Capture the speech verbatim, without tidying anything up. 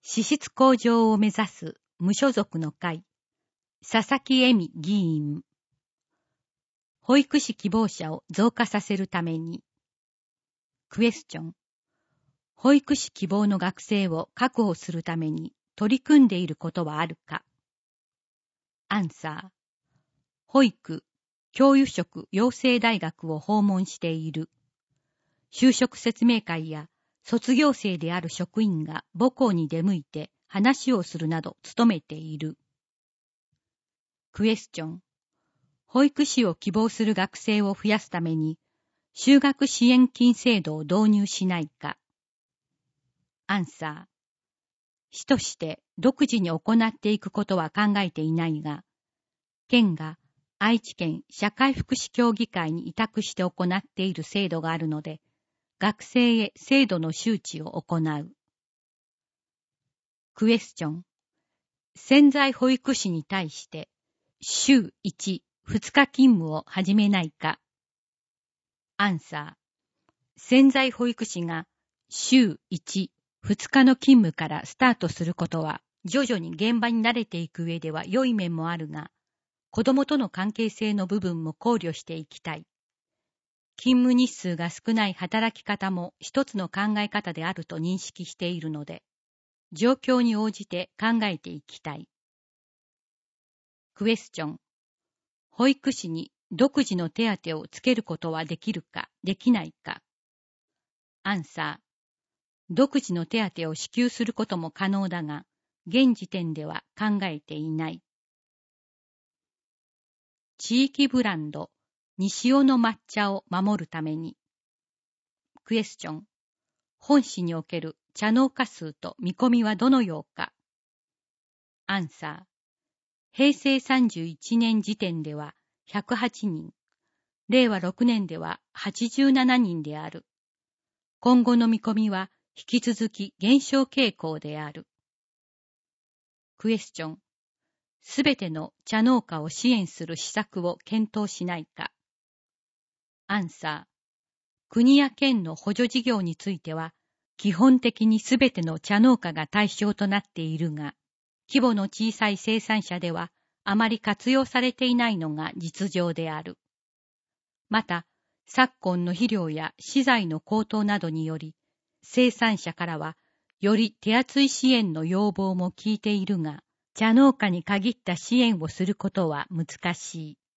支出向上を目指す無所属の会、佐々木恵美議員。保育士希望者を増加させるために。クエスチョン。保育士希望の学生を確保するために取り組んでいることはあるか。アンサー。保育、教諭職養成大学を訪問している。就職説明会や卒業生である職員が母校に出向いて話をするなど努めている。クエスチョン。保育士を希望する学生を増やすために就学支援金制度を導入しないか。アンサー。市として独自に行っていくことは考えていないが、県が愛知県社会福祉協議会に委託して行っている制度があるので、学生へ制度の周知を行う。クエスチョン。潜在保育士に対して週いち、ふつか勤務を始めないか。アンサー。潜在保育士が週いち、ふつかの勤務からスタートすることは、徐々に現場に慣れていく上では良い面もあるが、子供との関係性の部分も考慮していきたい。勤務日数が少ない働き方も一つの考え方であると認識しているので、状況に応じて考えていきたい。クエスチョン。保育士に独自の手当をつけることはできるか、できないか。アンサー。独自の手当を支給することも可能だが、現時点では考えていない。地域ブランド、西尾の抹茶を守るために。クエスチョン。本市における茶農家数と見込みはどのようか。アンサー。平成さんじゅういちねん時点ではひゃくはちにん、れいわろくねんでははちじゅうななにんである。今後の見込みは引き続き減少傾向である。クエスチョン。すべての茶農家を支援する施策を検討しないか。アンサー。国や県の補助事業については、基本的にすべての茶農家が対象となっているが、規模の小さい生産者ではあまり活用されていないのが実情である。また、昨今の肥料や資材の高騰などにより、生産者からはより手厚い支援の要望も聞いているが、茶農家に限った支援をすることは難しい。